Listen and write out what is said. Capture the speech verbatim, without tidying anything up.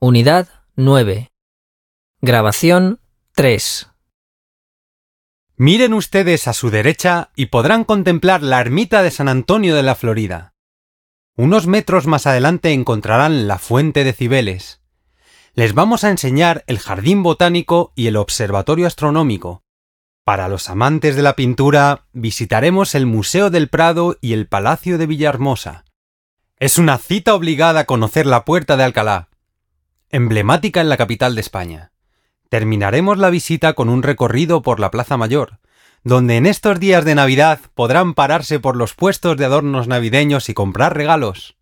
Unidad nueve. Grabación tres. Miren ustedes a su derecha y podrán contemplar la ermita de San Antonio de la Florida. Unos metros más adelante encontrarán la fuente de Cibeles. Les vamos a enseñar el jardín botánico y el observatorio astronómico. Para los amantes de la pintura, visitaremos el Museo del Prado y el Palacio de Villahermosa. Es una cita obligada conocer la Puerta de Alcalá, emblemática en la capital de España. Terminaremos la visita con un recorrido por la Plaza Mayor, donde en estos días de Navidad podrán pararse por los puestos de adornos navideños y comprar regalos.